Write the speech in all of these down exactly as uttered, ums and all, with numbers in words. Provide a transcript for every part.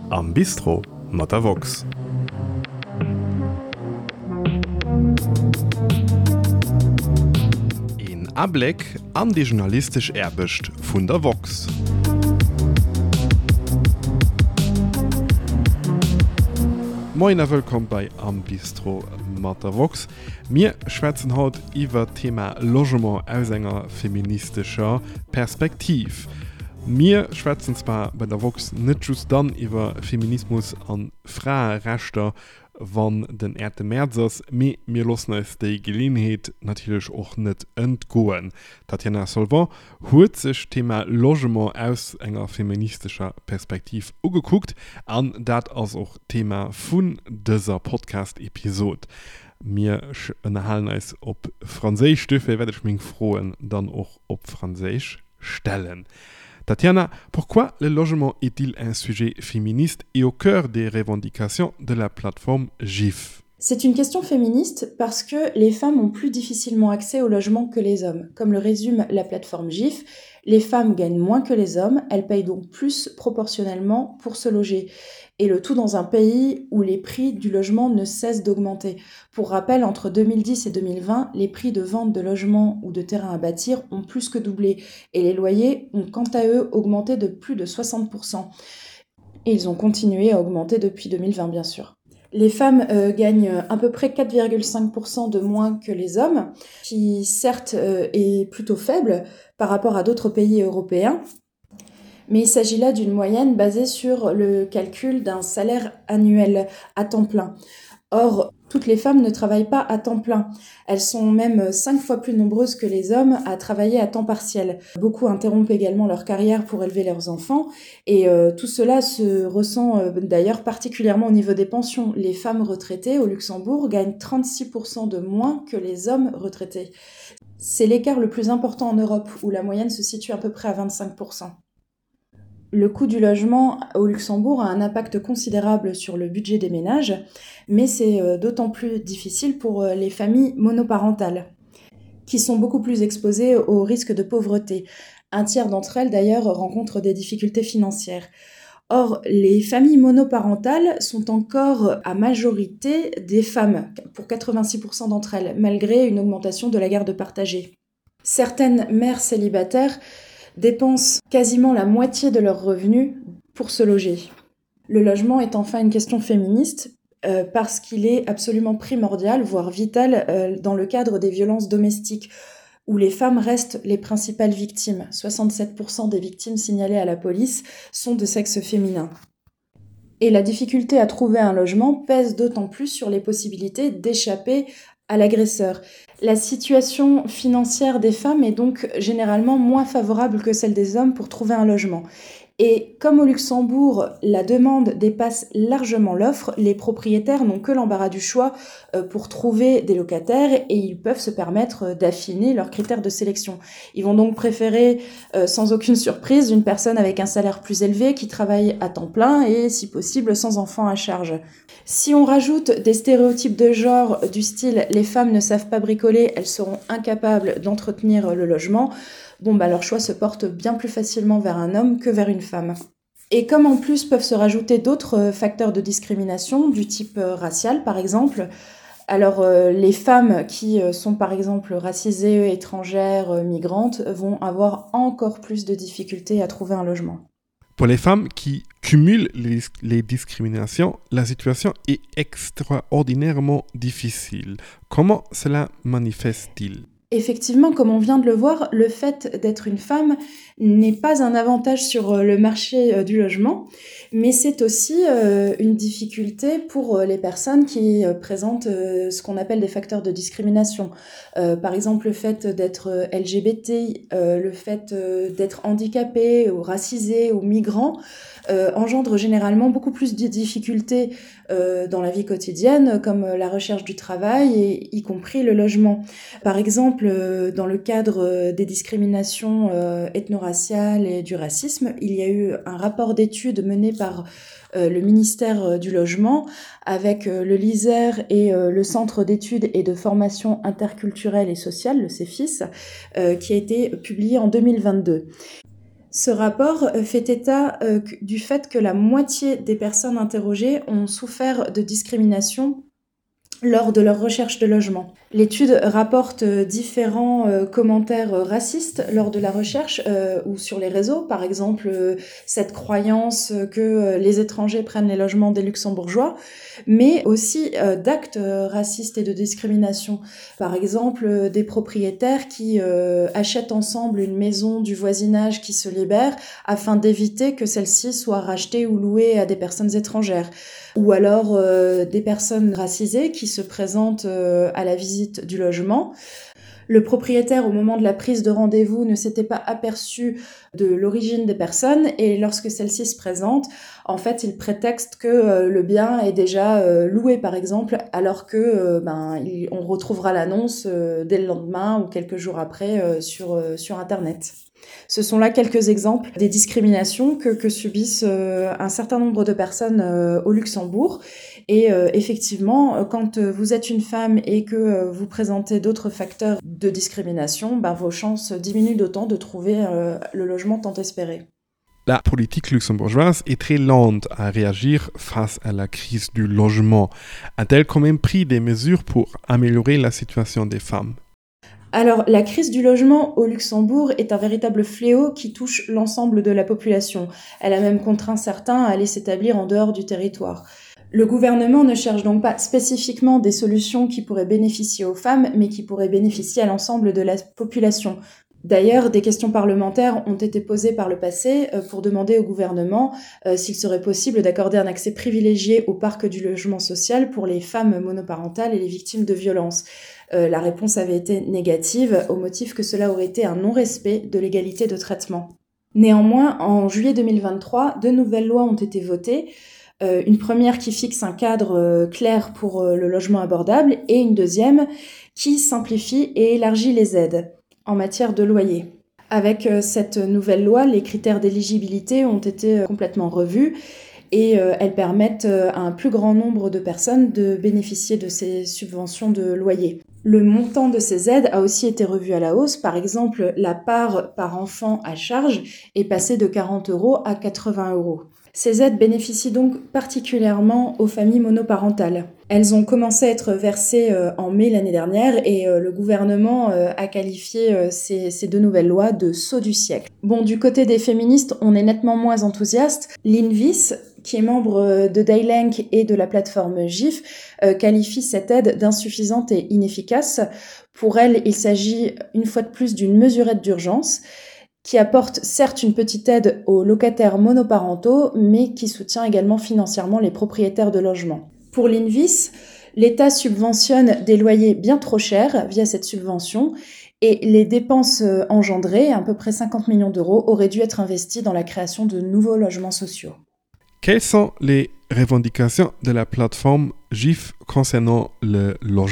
am Bistro mat der Vox. En Ableck an die journalistisch Erbecht vun der Vox. Moin a willkommen bei am Bistro mat der Vox. Mir schwätzen haut iwwer Thema Logement aus enger feministischer Perspektiv. Mir schwätzen zwar bei der Vox net just dann iwwer Feminismus an Frauenrechte, wann den erste Märzers, me mir losen als die Gelegenheit natürlich auch nicht entgehen. Tatjana Solvant hat sich Thema Logement aus einer feministischer Perspektive angeguckt und das ist auch Thema von dieser Podcast-Episode. Wir unterhalten uns auf Französisch, dafür werde ich mich freuen, dann auch auf Französisch stellen. Tatiana, pourquoi le logement est-il un sujet féministe et au cœur des revendications de la plateforme GIF? C'est une question féministe parce que les femmes ont plus difficilement accès au logement que les hommes. Comme le résume la plateforme GIF, les femmes gagnent moins que les hommes, elles payent donc plus proportionnellement pour se loger. Et le tout dans un pays où les prix du logement ne cessent d'augmenter. Pour rappel, entre deux mille dix et deux mille vingt, les prix de vente de logements ou de terrains à bâtir ont plus que doublé et les loyers ont quant à eux augmenté de plus de soixante pour cent. Et ils ont continué à augmenter depuis deux mille vingt, bien sûr. Les femmes euh, gagnent à peu près quatre virgule cinq pour cent de moins que les hommes, qui certes euh, est plutôt faible par rapport à d'autres pays européens. Mais il s'agit là d'une moyenne basée sur le calcul d'un salaire annuel à temps plein. Or, toutes les femmes ne travaillent pas à temps plein. Elles sont même cinq fois plus nombreuses que les hommes à travailler à temps partiel. Beaucoup interrompent également leur carrière pour élever leurs enfants. Et euh, tout cela se ressent euh, d'ailleurs particulièrement au niveau des pensions. Les femmes retraitées au Luxembourg gagnent trente-six pour cent de moins que les hommes retraités. C'est l'écart le plus important en Europe, où la moyenne se situe à peu près à vingt-cinq pour cent. Le coût du logement au Luxembourg a un impact considérable sur le budget des ménages, mais c'est d'autant plus difficile pour les familles monoparentales, qui sont beaucoup plus exposées au risque de pauvreté. Un tiers d'entre elles, d'ailleurs, rencontrent des difficultés financières. Or, les familles monoparentales sont encore à majorité des femmes, pour quatre-vingt-six pour cent d'entre elles, malgré une augmentation de la garde partagée. Certaines mères célibataires dépensent quasiment la moitié de leurs revenus pour se loger. Le logement est enfin une question féministe euh, parce qu'il est absolument primordial, voire vital, euh, dans le cadre des violences domestiques, où les femmes restent les principales victimes. soixante-sept pour cent des victimes signalées à la police sont de sexe féminin. Et la difficulté à trouver un logement pèse d'autant plus sur les possibilités d'échapper à l'agresseur. La situation financière des femmes est donc généralement moins favorable que celle des hommes pour trouver un logement. Et comme au Luxembourg, la demande dépasse largement l'offre, les propriétaires n'ont que l'embarras du choix pour trouver des locataires et ils peuvent se permettre d'affiner leurs critères de sélection. Ils vont donc préférer, sans aucune surprise, une personne avec un salaire plus élevé qui travaille à temps plein et, si possible, sans enfants à charge. Si on rajoute des stéréotypes de genre du style « les femmes ne savent pas bricoler, elles seront incapables d'entretenir le logement », bon bah leur choix se porte bien plus facilement vers un homme que vers une femme. Et comme en plus peuvent se rajouter d'autres facteurs de discrimination, du type racial par exemple, alors euh, les femmes qui sont par exemple racisées, étrangères, migrantes, vont avoir encore plus de difficultés à trouver un logement. Pour les femmes qui cumulent les, les discriminations, la situation est extraordinairement difficile. Comment cela manifeste-t-il ? Effectivement, comme on vient de le voir, le fait d'être une femme n'est pas un avantage sur le marché du logement, mais c'est aussi une difficulté pour les personnes qui présentent ce qu'on appelle des facteurs de discrimination. Par exemple, le fait d'être L G B T, le fait d'être handicapé ou racisé ou migrant euh, engendre généralement beaucoup plus de difficultés euh, dans la vie quotidienne, comme la recherche du travail et y compris le logement. Par exemple, euh, dans le cadre des discriminations euh, ethno-raciales et du racisme, il y a eu un rapport d'études mené par euh, le ministère du Logement avec euh, le L I S E R et euh, le Centre d'études et de formation interculturelle et sociale, le C E F I S, euh, qui a été publié en deux mille vingt-deux. Ce rapport fait état euh, du fait que la moitié des personnes interrogées ont souffert de discrimination lors de leur recherche de logement. L'étude rapporte différents euh, commentaires racistes lors de la recherche euh, ou sur les réseaux, par exemple euh, cette croyance que euh, les étrangers prennent les logements des luxembourgeois, mais aussi euh, d'actes racistes et de discrimination. Par exemple, euh, des propriétaires qui euh, achètent ensemble une maison du voisinage qui se libère afin d'éviter que celle-ci soit rachetée ou louée à des personnes étrangères. Ou alors euh, des personnes racisées qui se présentent euh, à la visite du logement. Le propriétaire, au moment de la prise de rendez-vous, ne s'était pas aperçu de l'origine des personnes et lorsque celle-ci se présente, en fait, il prétexte que euh, le bien est déjà euh, loué, par exemple, alors que euh, ben, il, on retrouvera l'annonce euh, dès le lendemain ou quelques jours après euh, sur, euh, sur Internet. Ce sont là quelques exemples des discriminations que, que subissent euh, un certain nombre de personnes euh, au Luxembourg. Et euh, effectivement, quand vous êtes une femme et que euh, vous présentez d'autres facteurs de discrimination, ben, vos chances diminuent d'autant de trouver euh, le logement tant espéré. La politique luxembourgeoise est très lente à réagir face à la crise du logement. A-t-elle quand même pris des mesures pour améliorer la situation des femmes ? Alors, la crise du logement au Luxembourg est un véritable fléau qui touche l'ensemble de la population. Elle a même contraint certains à aller s'établir en dehors du territoire. Le gouvernement ne cherche donc pas spécifiquement des solutions qui pourraient bénéficier aux femmes, mais qui pourraient bénéficier à l'ensemble de la population. D'ailleurs, des questions parlementaires ont été posées par le passé pour demander au gouvernement euh, s'il serait possible d'accorder un accès privilégié au parc du logement social pour les femmes monoparentales et les victimes de violences. Euh, la réponse avait été négative, au motif que cela aurait été un non-respect de l'égalité de traitement. Néanmoins, en juillet deux mille vingt-trois, deux nouvelles lois ont été votées. Euh, une première qui fixe un cadre euh, clair pour euh, le logement abordable et une deuxième qui simplifie et élargit les aides en matière de loyer. Avec euh, cette nouvelle loi, les critères d'éligibilité ont été euh, complètement revus et euh, elles permettent euh, à un plus grand nombre de personnes de bénéficier de ces subventions de loyer. Le montant de ces aides a aussi été revu à la hausse. Par exemple, la part par enfant à charge est passée de quarante euros à quatre-vingts euros. Ces aides bénéficient donc particulièrement aux familles monoparentales. Elles ont commencé à être versées euh, en mai l'année dernière et euh, le gouvernement euh, a qualifié euh, ces, ces deux nouvelles lois de saut du siècle. Bon, du côté des féministes, on est nettement moins enthousiaste. L'Invis, qui est membre de Daylenk et de la plateforme GIF, euh, qualifie cette aide d'insuffisante et inefficace. Pour elle, il s'agit une fois de plus d'une mesurette d'urgence qui apporte certes une petite aide aux locataires monoparentaux, mais qui soutient également financièrement les propriétaires de logements. Pour l'Invis, l'État subventionne des loyers bien trop chers via cette subvention et les dépenses engendrées, à peu près cinquante millions d'euros, auraient dû être investies dans la création de nouveaux logements sociaux. Quelles sont les revendications de la plateforme GIF concernant le logement ?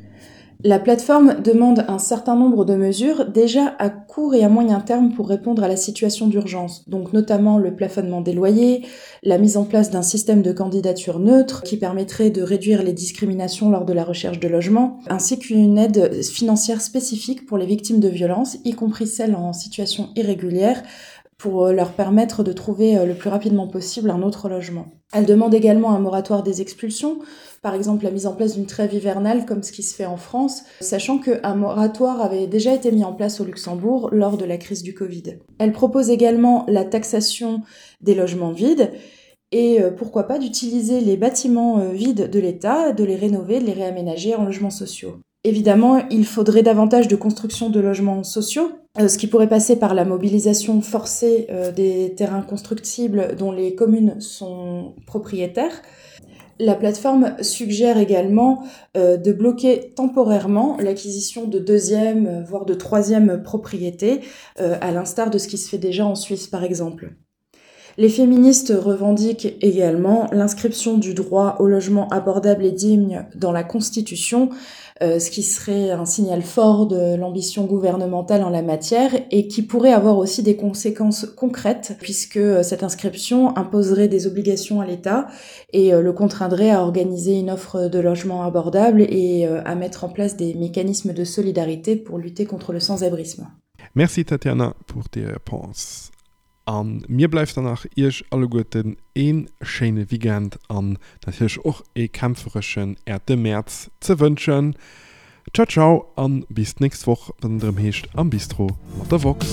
La plateforme demande un certain nombre de mesures déjà à court et à moyen terme pour répondre à la situation d'urgence, donc notamment le plafonnement des loyers, la mise en place d'un système de candidature neutre qui permettrait de réduire les discriminations lors de la recherche de logement, ainsi qu'une aide financière spécifique pour les victimes de violences, y compris celles en situation irrégulière, pour leur permettre de trouver le plus rapidement possible un autre logement. Elle demande également un moratoire des expulsions, par exemple la mise en place d'une trêve hivernale comme ce qui se fait en France, sachant qu'un moratoire avait déjà été mis en place au Luxembourg lors de la crise du Covid. Elle propose également la taxation des logements vides et pourquoi pas d'utiliser les bâtiments vides de l'État, de les rénover, de les réaménager en logements sociaux. Évidemment, il faudrait davantage de construction de logements sociaux, euh, ce qui pourrait passer par la mobilisation forcée euh, des terrains constructibles dont les communes sont propriétaires. La plateforme suggère également euh, de bloquer temporairement l'acquisition de deuxième, voire de troisième propriétés, euh, à l'instar de ce qui se fait déjà en Suisse par exemple. Les féministes revendiquent également l'inscription du droit au logement abordable et digne dans la Constitution, euh, ce qui serait un signal fort de l'ambition gouvernementale en la matière et qui pourrait avoir aussi des conséquences concrètes puisque cette inscription imposerait des obligations à l'État et euh, le contraindrait à organiser une offre de logement abordable et euh, à mettre en place des mécanismes de solidarité pour lutter contre le sans-abrisme. Merci Tatjana pour die Réponse. An mir bleibt danach ich alle guten een schöne Weekend an natürlich auch e kämpferischen Erde März zu wünschen. Ciao ciao an bis nächste Woche wenn dem hecht am Bistro mit der Vox.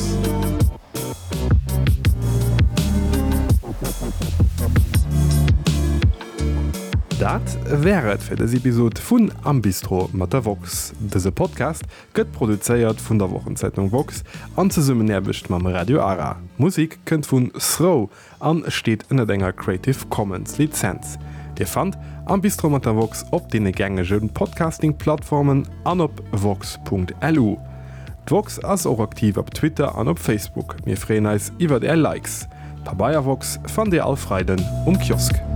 Dat wäret fir das Episode vun Am Bistro mat der Vox. Dese Podcast gëtt produzéiert vun der Wochenzeitung Vox an ze summen erbecht mam Radio Ara. Musik kënnt vun Throw an steht ënner enger Creative Commons Lizenz. Dir fand Am Bistro mat der Vox op de gängegen Podcasting-Plattformen an op vox punkt l u. Vox ass auch aktiv op Twitter an op Facebook. Mir freuen eis iwwer der Likes. Pa Bayer Vox fan de Alfreiden um Kiosk.